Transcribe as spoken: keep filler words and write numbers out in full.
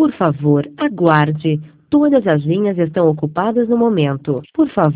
Por favor, aguarde. Todas as linhas estão ocupadas no momento. Por favor.